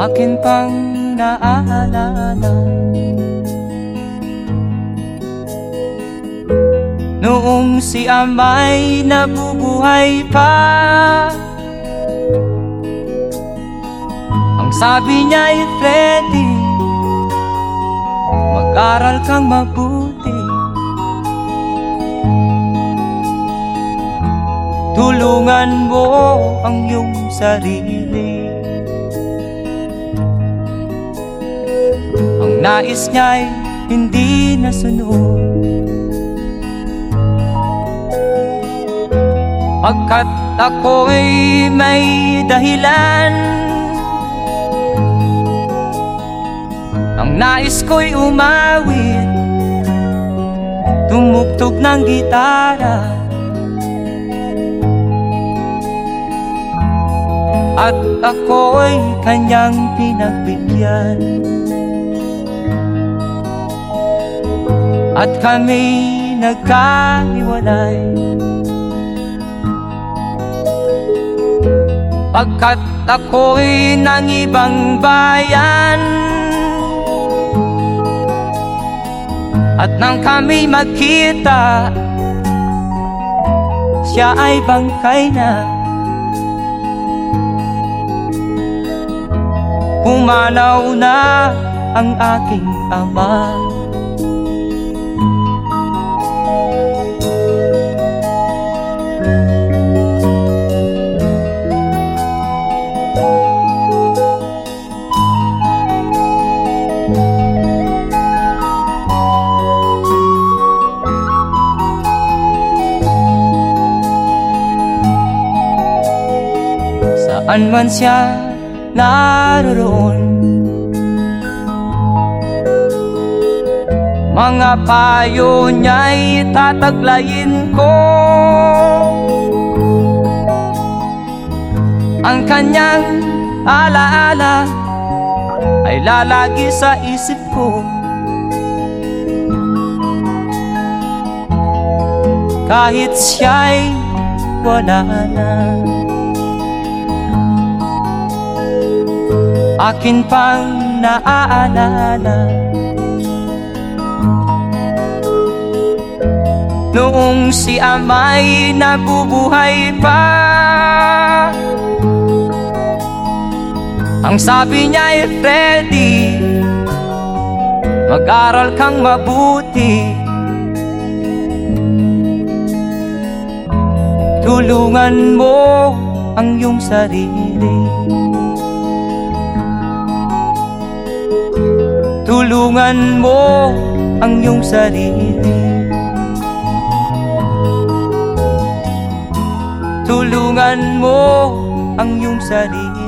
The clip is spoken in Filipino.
akin pang naaalala noong si ama'y nabubuhay pa. Ang sabi niya'y Freddy, mag-aral kang mabuti, tulungan mo ang iyong sarili. Ang nais niya'y hindi nasunod, pagkat ako'y may dahilan. Ang nais ko'y umawit, tumugtog ng gitara, at ako'y kanyang pinagbigyan. At kami nagkahiwalay, pagkat ako'y ng ibang bayan. At nang kami magkita, siya ay bangkay na. Pumanaw na ang aking ama. Saan man siya naroon, mga payo niya'y tataglayin ko. Ang kanyang alaala ay lalagi sa isip ko, kahit siya'y wala na. Akin pang naaalala noong si ama'y nabubuhay pa. Ang sabi niya'y Freddy, mag-aral kang mabuti, tulungan mo ang iyong sarili, tulungan mo ang iyong sarili, tulungan mo ang iyong sarili.